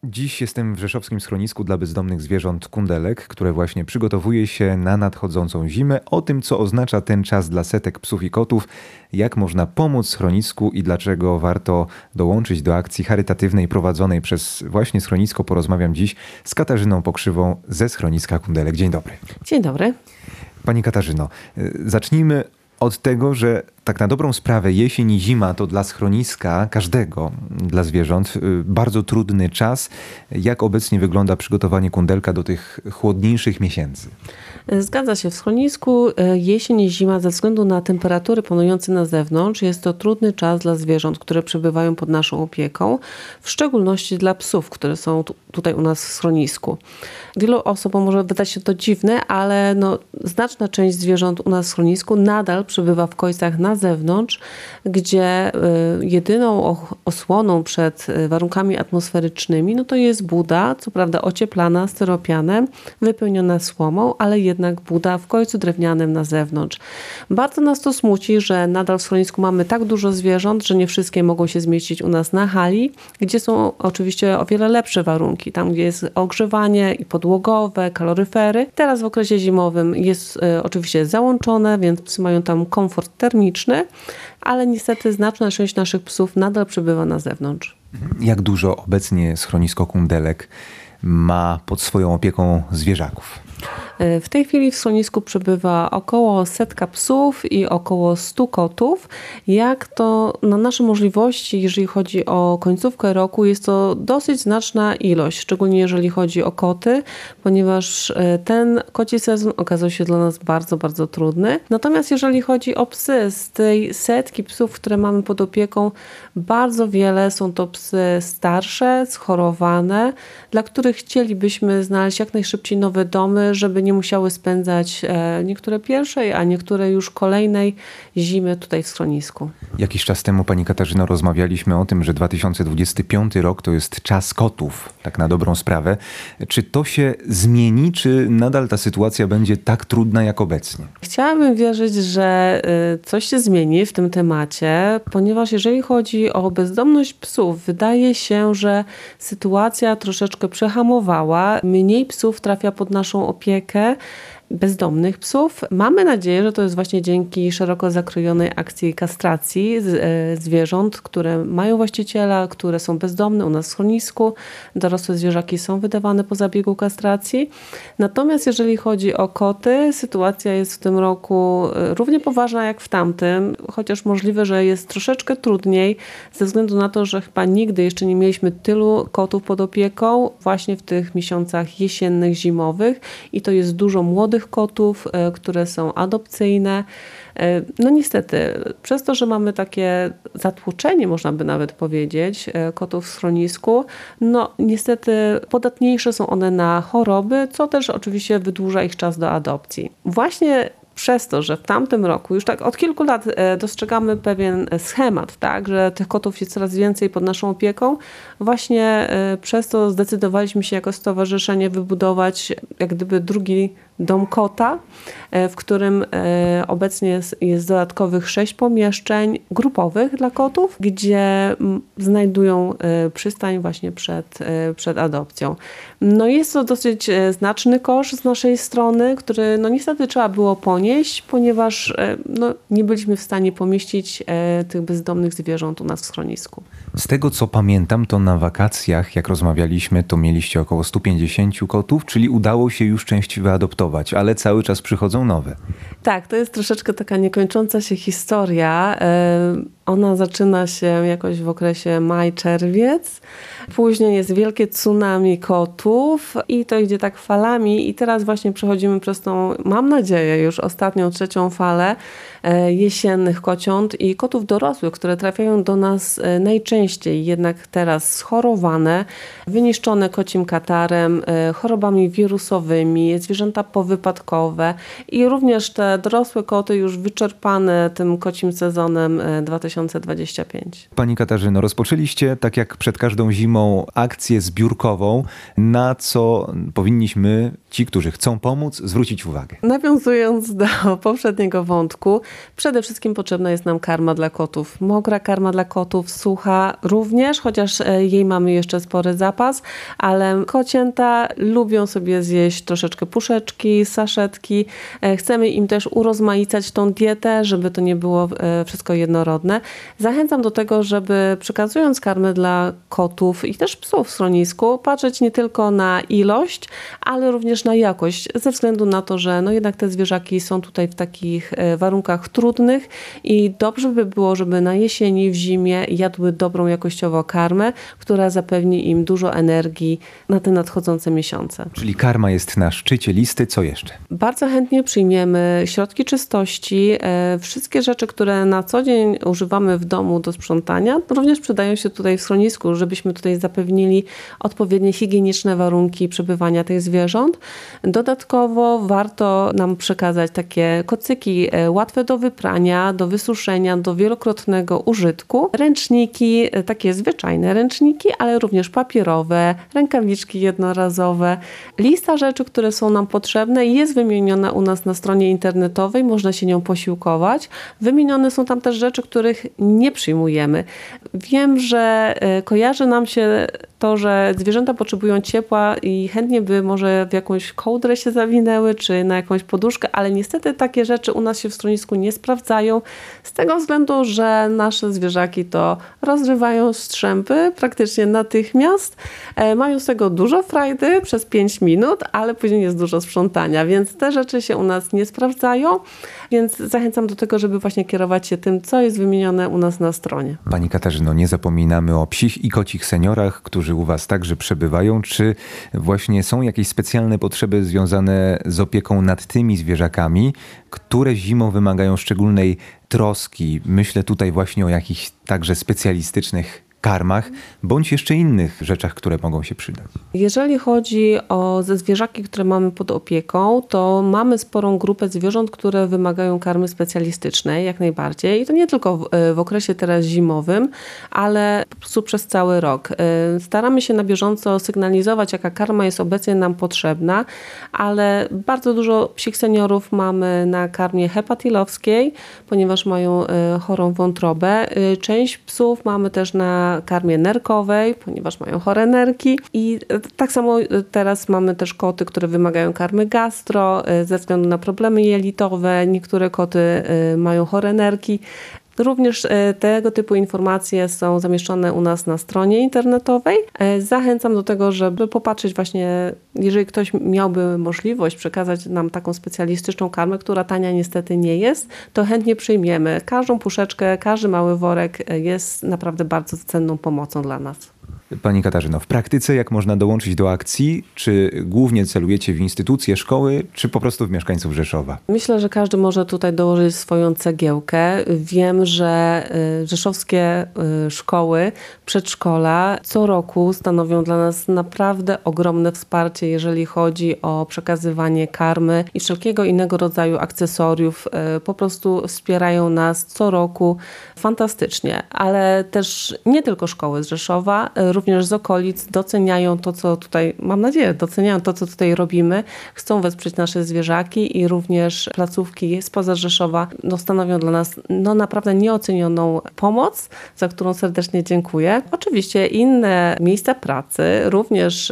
Dziś jestem w rzeszowskim schronisku dla bezdomnych zwierząt Kundelek, które właśnie przygotowuje się na nadchodzącą zimę. O tym, co oznacza ten czas dla setek psów i kotów, jak można pomóc schronisku i dlaczego warto dołączyć do akcji charytatywnej prowadzonej przez właśnie schronisko, porozmawiam dziś z Katarzyną Pokrzywą ze schroniska Kundelek. Dzień dobry. Dzień dobry. Pani Katarzyno, zacznijmy od tego, że tak na dobrą sprawę jesień i zima to dla schroniska każdego, dla zwierząt, bardzo trudny czas. Jak obecnie wygląda przygotowanie Kundelka do tych chłodniejszych miesięcy? Zgadza się. W schronisku jesień i zima ze względu na temperatury panujące na zewnątrz jest to trudny czas dla zwierząt, które przebywają pod naszą opieką, w szczególności dla psów, które są tutaj u nas w schronisku. Wielu osobom może wydać się to dziwne, ale znaczna część zwierząt u nas w schronisku nadal przebywa w kojcach na zewnątrz, gdzie jedyną osłoną przed warunkami atmosferycznymi to jest buda, co prawda ocieplana styropianem, wypełniona słomą, ale jednak buda w kojcu drewnianym na zewnątrz. Bardzo nas to smuci, że nadal w schronisku mamy tak dużo zwierząt, że nie wszystkie mogą się zmieścić u nas na hali, gdzie są oczywiście o wiele lepsze warunki. Tam, gdzie jest ogrzewanie i podłogowe, kaloryfery. Teraz w okresie zimowym jest oczywiście załączone, więc psy mają tam komfort termiczny, ale niestety znaczna część naszych psów nadal przebywa na zewnątrz. Jak dużo obecnie schronisko Kundelek ma pod swoją opieką zwierzaków? W tej chwili w schronisku przebywa około 100 psów i około 100 kotów. Jak to na nasze możliwości, jeżeli chodzi o końcówkę roku, jest to dosyć znaczna ilość, szczególnie jeżeli chodzi o koty, ponieważ ten koci sezon okazał się dla nas bardzo, bardzo trudny. Natomiast jeżeli chodzi o psy, z tej setki psów, które mamy pod opieką, bardzo wiele są to psy starsze, schorowane, dla których chcielibyśmy znaleźć jak najszybciej nowe domy, żeby nie musiały spędzać niektóre pierwszej, a niektóre już kolejnej zimy tutaj w schronisku. Jakiś czas temu, pani Katarzyno, rozmawialiśmy o tym, że 2025 rok to jest czas kotów, tak na dobrą sprawę. Czy to się zmieni, czy nadal ta sytuacja będzie tak trudna jak obecnie? Chciałabym wierzyć, że coś się zmieni w tym temacie, ponieważ jeżeli chodzi o bezdomność psów, wydaje się, że sytuacja troszeczkę przehamowała. Mniej psów trafia pod naszą opiekę, bezdomnych psów. Mamy nadzieję, że to jest właśnie dzięki szeroko zakrojonej akcji kastracji zwierząt, które mają właściciela, które są bezdomne u nas w schronisku. Dorosłe zwierzaki są wydawane po zabiegu kastracji. Natomiast jeżeli chodzi o koty, sytuacja jest w tym roku równie poważna jak w tamtym, chociaż możliwe, że jest troszeczkę trudniej ze względu na to, że chyba nigdy jeszcze nie mieliśmy tylu kotów pod opieką właśnie w tych miesiącach jesiennych, zimowych i to jest dużo młodych kotów, które są adopcyjne. Niestety, przez to, że mamy takie zatłoczenie, można by nawet powiedzieć, kotów w schronisku, niestety podatniejsze są one na choroby, co też oczywiście wydłuża ich czas do adopcji. Właśnie przez to, że w tamtym roku, już tak od kilku lat dostrzegamy pewien schemat, tak, że tych kotów jest coraz więcej pod naszą opieką, właśnie przez to zdecydowaliśmy się jako stowarzyszenie wybudować jak gdyby drugi dom kota, w którym obecnie jest dodatkowych 6 pomieszczeń grupowych dla kotów, gdzie znajdują przystań właśnie przed adopcją. Jest to dosyć znaczny koszt z naszej strony, który niestety trzeba było ponieść, ponieważ nie byliśmy w stanie pomieścić tych bezdomnych zwierząt u nas w schronisku. Z tego co pamiętam, to na wakacjach, jak rozmawialiśmy, to mieliście około 150 kotów, czyli udało się już część wyadoptować, ale cały czas przychodzą nowe. Tak, to jest troszeczkę taka niekończąca się historia. Ona zaczyna się jakoś w okresie maj-czerwiec. Później jest wielkie tsunami kotów i to idzie tak falami i teraz właśnie przechodzimy przez tą, mam nadzieję, już ostatnią, trzecią falę jesiennych kociąt i kotów dorosłych, które trafiają do nas najczęściej, jednak teraz schorowane, wyniszczone kocim katarem, chorobami wirusowymi, zwierzęta powypadkowe i również te dorosłe koty już wyczerpane tym kocim sezonem 2025 2025. Pani Katarzyno, rozpoczęliście, tak jak przed każdą zimą, akcję zbiórkową, na co powinniśmy, ci, którzy chcą pomóc, zwrócić uwagę. Nawiązując do poprzedniego wątku, przede wszystkim potrzebna jest nam karma dla kotów. Mokra karma dla kotów, sucha również, chociaż jej mamy jeszcze spory zapas, ale kocięta lubią sobie zjeść troszeczkę puszeczki, saszetki. Chcemy im też urozmaicać tą dietę, żeby to nie było wszystko jednorodne. Zachęcam do tego, żeby przekazując karmę dla kotów i też psów w schronisku, patrzeć nie tylko na ilość, ale również na jakość, ze względu na to, że jednak te zwierzaki są tutaj w takich warunkach trudnych i dobrze by było, żeby na jesieni, w zimie jadły dobrą jakościowo karmę, która zapewni im dużo energii na te nadchodzące miesiące. Czyli karma jest na szczycie listy, co jeszcze? Bardzo chętnie przyjmiemy środki czystości, wszystkie rzeczy, które na co dzień używamy w domu do sprzątania, również przydają się tutaj w schronisku, żebyśmy tutaj zapewnili odpowiednie higieniczne warunki przebywania tych zwierząt. Dodatkowo warto nam przekazać takie kocyki łatwe do wyprania, do wysuszenia, do wielokrotnego użytku. Ręczniki, takie zwyczajne ręczniki, ale również papierowe, rękawiczki jednorazowe. Lista rzeczy, które są nam potrzebne jest wymieniona u nas na stronie internetowej, można się nią posiłkować. Wymienione są tam też rzeczy, których nie przyjmujemy. Wiem, że kojarzy nam się to, że zwierzęta potrzebują ciepła i chętnie by może w jakąś kołdrę się zawinęły, czy na jakąś poduszkę, ale niestety takie rzeczy u nas się w schronisku nie sprawdzają, z tego względu, że nasze zwierzaki to rozrywają strzępy praktycznie natychmiast. Mają z tego dużo frajdy przez 5 minut, ale później jest dużo sprzątania, więc te rzeczy się u nas nie sprawdzają, więc zachęcam do tego, żeby właśnie kierować się tym, co jest wymienione u nas na stronie. Pani Katarzyno, nie zapominamy o psich i kocich seniorach, którzy u Was także przebywają. Czy właśnie są jakieś specjalne potrzeby związane z opieką nad tymi zwierzakami, które zimą wymagają szczególnej troski? Myślę tutaj właśnie o jakichś także specjalistycznych karmach, bądź jeszcze innych rzeczach, które mogą się przydać. Jeżeli chodzi o zwierzaki, które mamy pod opieką, to mamy sporą grupę zwierząt, które wymagają karmy specjalistycznej, jak najbardziej. I to nie tylko w okresie teraz zimowym, ale po prostu przez cały rok. Staramy się na bieżąco sygnalizować, jaka karma jest obecnie nam potrzebna, ale bardzo dużo psich seniorów mamy na karmie hepatylowskiej, ponieważ mają chorą wątrobę. Część psów mamy też na karmie nerkowej, ponieważ mają chore nerki i tak samo teraz mamy też koty, które wymagają karmy gastro ze względu na problemy jelitowe. Niektóre koty mają chore nerki. Również tego typu informacje są zamieszczone u nas na stronie internetowej. Zachęcam do tego, żeby popatrzeć właśnie, jeżeli ktoś miałby możliwość przekazać nam taką specjalistyczną karmę, która tania niestety nie jest, to chętnie przyjmiemy. Każdą puszeczkę, każdy mały worek jest naprawdę bardzo cenną pomocą dla nas. Pani Katarzyno, w praktyce jak można dołączyć do akcji? Czy głównie celujecie w instytucje, szkoły, czy po prostu w mieszkańców Rzeszowa? Myślę, że każdy może tutaj dołożyć swoją cegiełkę. Wiem, że rzeszowskie szkoły, przedszkola co roku stanowią dla nas naprawdę ogromne wsparcie, jeżeli chodzi o przekazywanie karmy i wszelkiego innego rodzaju akcesoriów. Po prostu wspierają nas co roku fantastycznie, ale też nie tylko szkoły z Rzeszowa, również z okolic doceniają to, co tutaj, mam nadzieję, doceniają to, co tutaj robimy. Chcą wesprzeć nasze zwierzaki i również placówki spoza Rzeszowa stanowią dla nas naprawdę nieocenioną pomoc, za którą serdecznie dziękuję. Oczywiście inne miejsca pracy również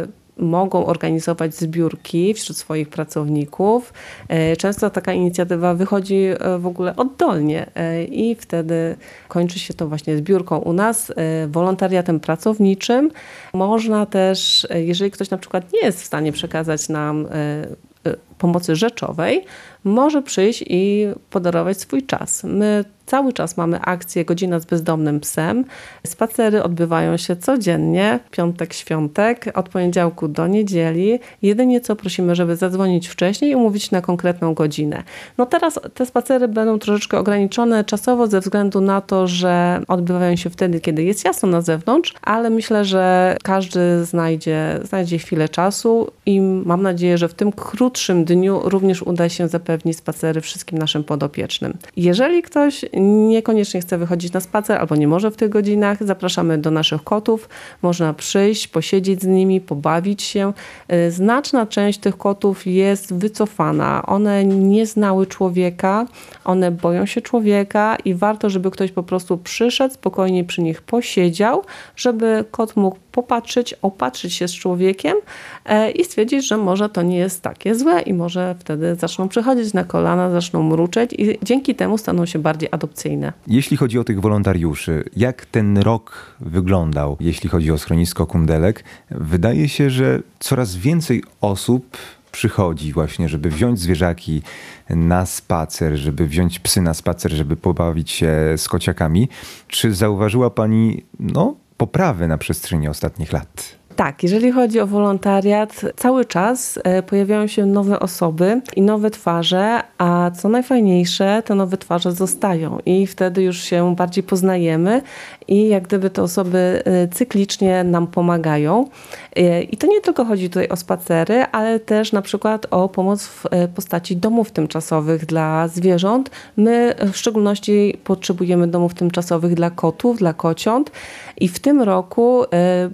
mogą organizować zbiórki wśród swoich pracowników. Często taka inicjatywa wychodzi w ogóle oddolnie i wtedy kończy się to właśnie zbiórką u nas, wolontariatem pracowniczym. Można też, jeżeli ktoś na przykład nie jest w stanie przekazać nam pomocy rzeczowej, może przyjść i podarować swój czas. My cały czas mamy akcję Godzina z bezdomnym psem. Spacery odbywają się codziennie, piątek, świątek, od poniedziałku do niedzieli. Jedynie co prosimy, żeby zadzwonić wcześniej i umówić na konkretną godzinę. Teraz te spacery będą troszeczkę ograniczone czasowo ze względu na to, że odbywają się wtedy, kiedy jest jasno na zewnątrz, ale myślę, że każdy znajdzie chwilę czasu i mam nadzieję, że w tym krótszym dniu również uda się zapewnić spacery wszystkim naszym podopiecznym. Jeżeli ktoś niekoniecznie chce wychodzić na spacer albo nie może w tych godzinach, zapraszamy do naszych kotów. Można przyjść, posiedzieć z nimi, pobawić się. Znaczna część tych kotów jest wycofana. One nie znały człowieka, one boją się człowieka i warto, żeby ktoś po prostu przyszedł, spokojnie przy nich posiedział, żeby kot mógł popatrzeć, opatrzyć się z człowiekiem i stwierdzić, że może to nie jest takie złe i może wtedy zaczną przychodzić na kolana, zaczną mruczeć i dzięki temu staną się bardziej adopcyjne. Jeśli chodzi o tych wolontariuszy, jak ten rok wyglądał, jeśli chodzi o schronisko Kundelek? Wydaje się, że coraz więcej osób przychodzi właśnie, żeby wziąć zwierzaki na spacer, żeby wziąć psy na spacer, żeby pobawić się z kociakami. Czy zauważyła pani poprawę na przestrzeni ostatnich lat? Tak, jeżeli chodzi o wolontariat, cały czas pojawiają się nowe osoby i nowe twarze, a co najfajniejsze, te nowe twarze zostają i wtedy już się bardziej poznajemy i jak gdyby te osoby cyklicznie nam pomagają. I to nie tylko chodzi tutaj o spacery, ale też na przykład o pomoc w postaci domów tymczasowych dla zwierząt. My w szczególności potrzebujemy domów tymczasowych dla kotów, dla kociąt i w tym roku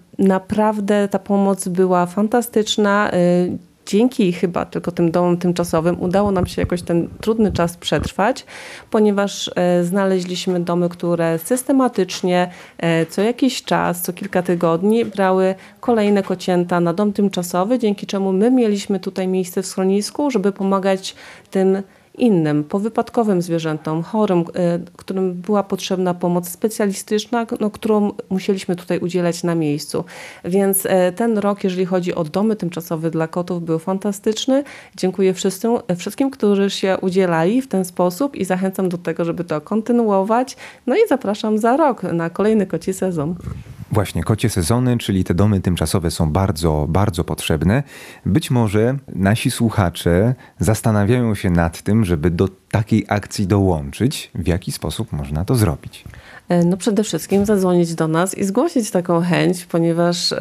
naprawdę ta pomoc była fantastyczna. Dzięki chyba tylko tym domom tymczasowym udało nam się jakoś ten trudny czas przetrwać, ponieważ znaleźliśmy domy, które systematycznie co jakiś czas, co kilka tygodni brały kolejne kocięta na dom tymczasowy, dzięki czemu my mieliśmy tutaj miejsce w schronisku, żeby pomagać tym innym, powypadkowym zwierzętom, chorym, którym była potrzebna pomoc specjalistyczna, którą musieliśmy tutaj udzielać na miejscu. Więc ten rok, jeżeli chodzi o domy tymczasowe dla kotów, był fantastyczny. Dziękuję wszystkim, którzy się udzielali w ten sposób i zachęcam do tego, żeby to kontynuować. No i zapraszam za rok na kolejny koci sezon. Właśnie, kocie sezony, czyli te domy tymczasowe są bardzo, bardzo potrzebne. Być może nasi słuchacze zastanawiają się nad tym, żeby do takiej akcji dołączyć. W jaki sposób można to zrobić? No przede wszystkim zadzwonić do nas i zgłosić taką chęć, ponieważ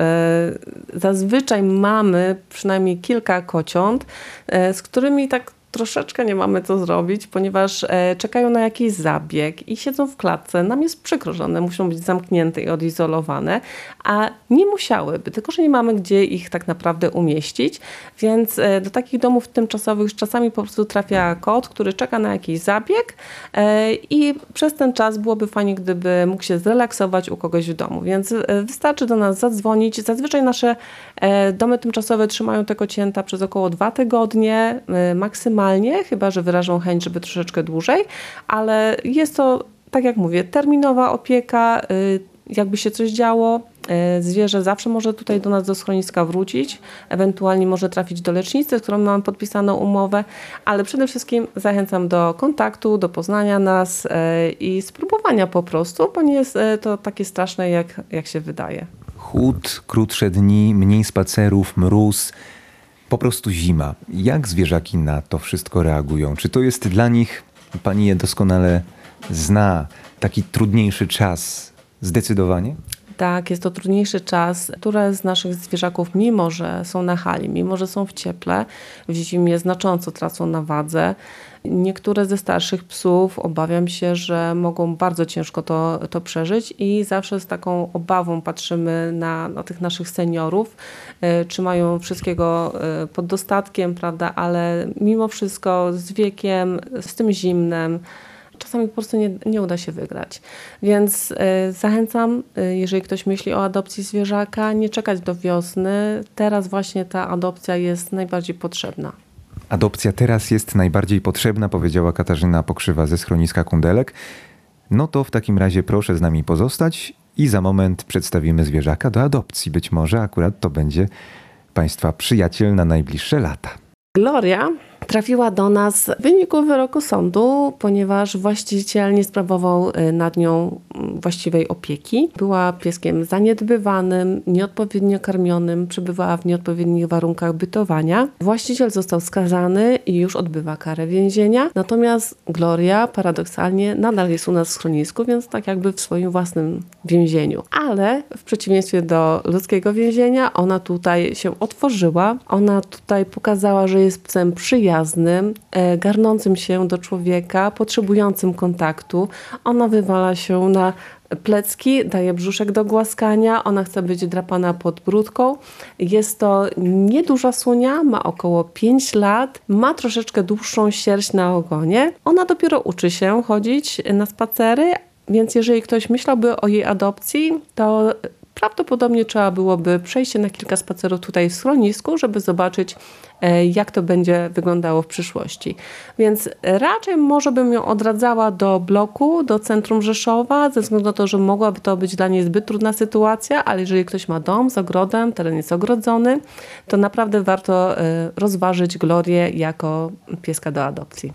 zazwyczaj mamy przynajmniej kilka kociąt, z którymi tak troszeczkę nie mamy co zrobić, ponieważ czekają na jakiś zabieg i siedzą w klatce. Nam jest przykro, że one muszą być zamknięte i odizolowane, a nie musiałyby, tylko że nie mamy gdzie ich tak naprawdę umieścić, więc do takich domów tymczasowych czasami po prostu trafia kot, który czeka na jakiś zabieg i przez ten czas byłoby fajnie, gdyby mógł się zrelaksować u kogoś w domu, więc wystarczy do nas zadzwonić. Zazwyczaj nasze domy tymczasowe trzymają te kocięta przez około 2 tygodnie maksymalnie, chyba że wyrażą chęć, żeby troszeczkę dłużej, ale jest to, tak jak mówię, terminowa opieka, jakby się coś działo, zwierzę zawsze może tutaj do nas do schroniska wrócić, ewentualnie może trafić do lecznicy, z którą mamy podpisaną umowę, ale przede wszystkim zachęcam do kontaktu, do poznania nas i spróbowania po prostu, bo nie jest to takie straszne, jak się wydaje. Chłód, krótsze dni, mniej spacerów, mróz, po prostu zima. Jak zwierzaki na to wszystko reagują? Czy to jest dla nich, pani je doskonale zna, taki trudniejszy czas? Zdecydowanie? Tak, jest to trudniejszy czas. Które z naszych zwierzaków, mimo że są na hali, mimo że są w cieple, w zimie znacząco tracą na wadze. Niektóre ze starszych psów obawiam się, że mogą bardzo ciężko to przeżyć i zawsze z taką obawą patrzymy na tych naszych seniorów, czy mają wszystkiego pod dostatkiem, prawda, ale mimo wszystko z wiekiem, z tym zimnem, czasami po prostu nie uda się wygrać. Więc zachęcam, jeżeli ktoś myśli o adopcji zwierzaka, nie czekać do wiosny. Teraz właśnie ta adopcja jest najbardziej potrzebna. Adopcja teraz jest najbardziej potrzebna, powiedziała Katarzyna Pokrzywa ze schroniska Kundelek. No to w takim razie proszę z nami pozostać i za moment przedstawimy zwierzaka do adopcji. Być może akurat to będzie Państwa przyjaciel na najbliższe lata. Gloria trafiła do nas w wyniku wyroku sądu, ponieważ właściciel nie sprawował nad nią właściwej opieki. Była pieskiem zaniedbywanym, nieodpowiednio karmionym, przebywała w nieodpowiednich warunkach bytowania. Właściciel został skazany i już odbywa karę więzienia. Natomiast Gloria paradoksalnie nadal jest u nas w schronisku, więc tak jakby w swoim własnym więzieniu. Ale w przeciwieństwie do ludzkiego więzienia, ona tutaj się otworzyła. Ona tutaj pokazała, że jest psem przyjaznym, przyjaznym, garnącym się do człowieka, potrzebującym kontaktu. Ona wywala się na plecki, daje brzuszek do głaskania, ona chce być drapana pod brudką. Jest to nieduża sunia, ma około 5 lat, ma troszeczkę dłuższą sierść na ogonie. Ona dopiero uczy się chodzić na spacery, więc jeżeli ktoś myślałby o jej adopcji, to prawdopodobnie trzeba byłoby przejść się na kilka spacerów tutaj w schronisku, żeby zobaczyć, jak to będzie wyglądało w przyszłości. Więc raczej może bym ją odradzała do bloku, do centrum Rzeszowa, ze względu na to, że mogłaby to być dla niej zbyt trudna sytuacja, ale jeżeli ktoś ma dom z ogrodem, teren jest ogrodzony, to naprawdę warto rozważyć Glorię jako pieska do adopcji.